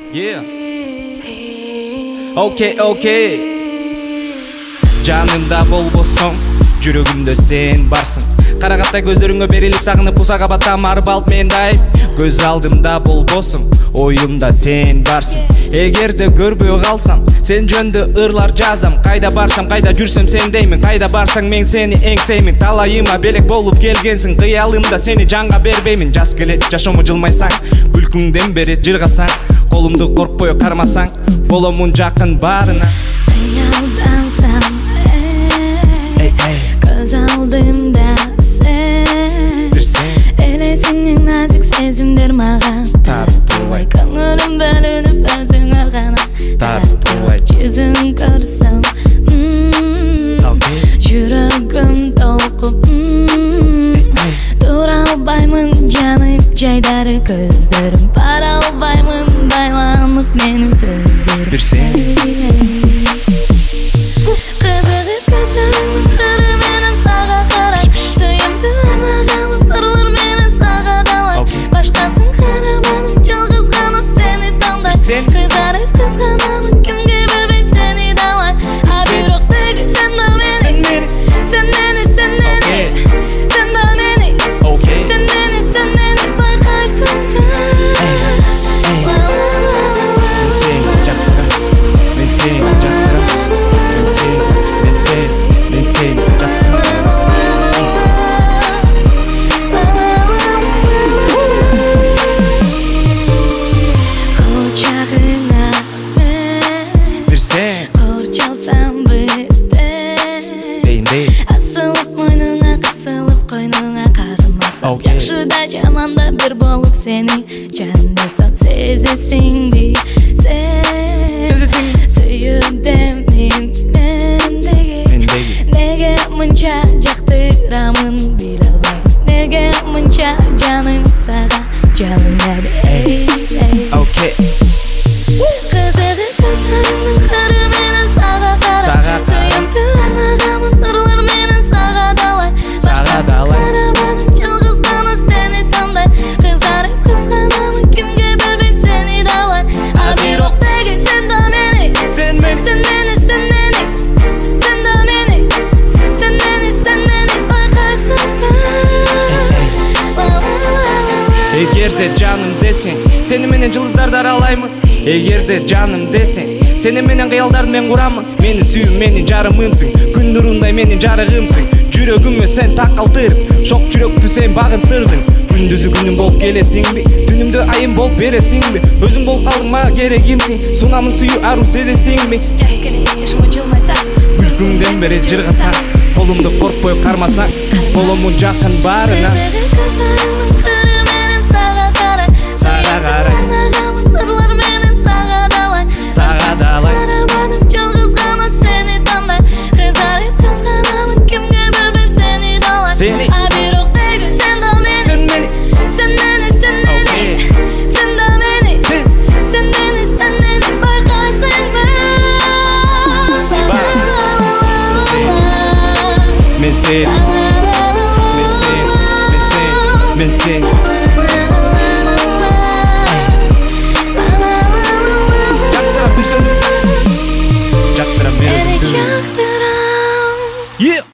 Yeah. Okay. Жанымда болбосоң, жүрөгүмдө сен барсың. Карагаттай көздөрүңө берилип сагынып усага батам арып алып мен дайып. Көз алдымда болбосуң, оюмда сен барсың. Эгерде көрбөй калсам, сен жөнүндө ырлар жазам. Кайда барсам, кайда жүрсөм сен деймин. Кайда барсаң мен сени эңсеймин. Талайыма белек болуп келгенсиң. Кыялымда сени жанга бербеймин. Жас келет, жашоому жылмайсаң, күлкүңдөн бери жыргасаң, колумду коркпой кармасаң, боломун жакын баарына. Göz aldığımda sen Elesinin nazik sezimdir mağan Tartılay Kanırım bölünüp özün ağana Tartılay Yüzün görsem Жүрөгüm толкуп Тура албаймын жанып жайдары көздөрүм Бара албаймын байланып менин сөздөрүм Bir sen Kızarıp kızganamın kimge bilmem seni dalay Abi yok değil sen de beni Sen beni Sen de beni Sen beni bakarsın Ben seni Yaxşıda jamanda bir bolup seni Canda sat sezesin bi Sen Söyüdem mendegi Nege mınca jaktıramın bilabam Nege mınca canım sağa jalınadi Okay Kızıgı kızlarının kırı menen sağa kara Söyümdü anağamın ırlar menen sağa dalay Başkası karamanın çalgızgana seni tanday Kızarıp kızganamın kimge bilmem seni dalay Abi yok değil sen de beni Sen de beni bakarsın Эгерде жаным десең, сени менен жылдыздар аралаймын. Эгерде жаным десең, сени менен кыялдарды мен курамын. Мени сүйүү менин жарымымсың, күн нурундай менин жарыгымсың. Жүрөгүмө сен такалтырып, шок жүрөктү сен багынтырдың. Күндүзү күнүм болуп келесиңби, түнүмдө айым болуп бересиңби? Өзүң болуп калдың мага керегимсиң, сунамын сүйүү ару сезесиңби? Жас келет, жашоому жылмайсаң, күлкүңдөн бери жыргасаң, колумду коркпой кармасаң, боломун жакын баарына.